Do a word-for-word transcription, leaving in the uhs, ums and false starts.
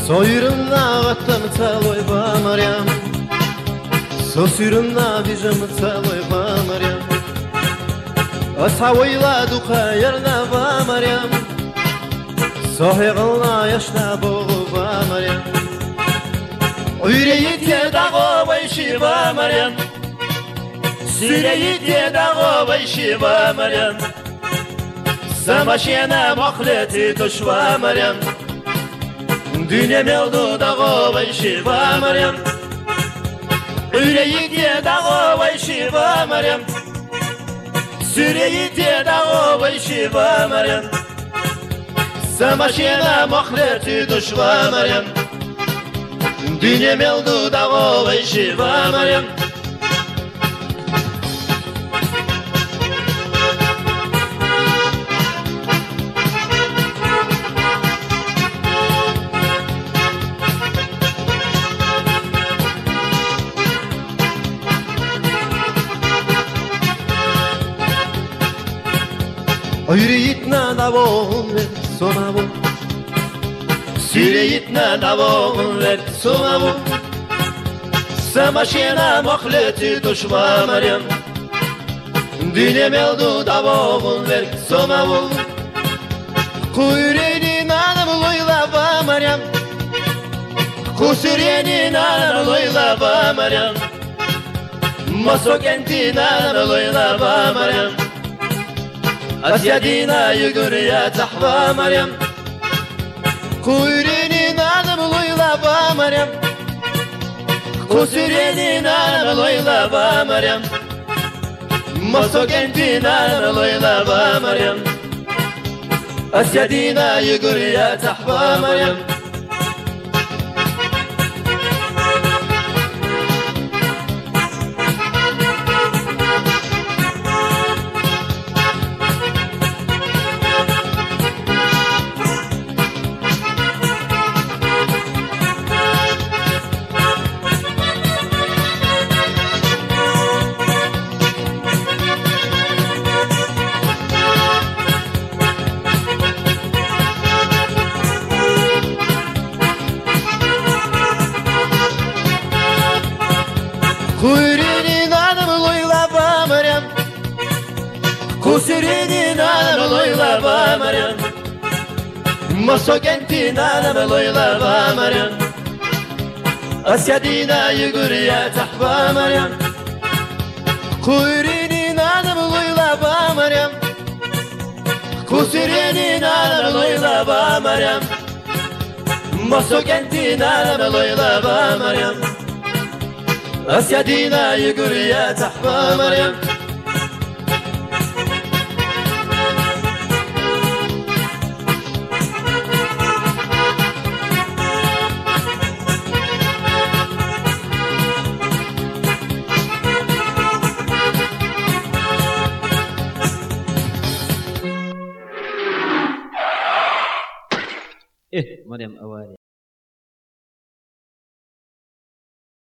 Soyurumna vattam taloy ba Maryam, Sosyrumna vijam taloy ba Maryam, Asawayla duqa yerna ba Maryam, Sohiqna yashna bo ba Maryam, Uyreyit yedago bayshi ba Maryam, Sireyit yedago bayshi ba Maryam, Samashena mokhleti tushwa Maryam, Dünya mevdu dağı bayşı ba Maryam, Üreyi diye dağı bayşı ba Maryam, Süreyi diye dağı bayşı ba Maryam, Samaşyena mahleti düşva Maryam, Dünya mevdu dağı bayşı ba Maryam. Yüreğitna davon ver sona bu, Süreyitna davon ver sona bu, Samaşyena mahleti düşva Maryam, Dünya mevdu davon ver sona bu, Kuyrenin anam loyla ba Maryam, Kusurenin anam loyla ba Maryam, Masokentin anam loyla ba Maryam, Asyadina yugurya tahva Maryam, Kuyrenin anam loyla ba Maryam, Kusurenin anam loyla ba Maryam, Masokentin anam loyla ba Maryam, Asyadina yugurya tahva Maryam. Kuyrenin anam loyla ba Maryam, Kusurenin anam loyla ba Maryam, Masokentin anam loyla ba Maryam, Asyadina yugurya tahva Maryam, Kuyrenin anam loyla ba Maryam, Kusurenin anam loyla ba Maryam, Masokentin anam loyla ba Maryam, Asyadina yugurya tahva Maryam. إيه مريم أواري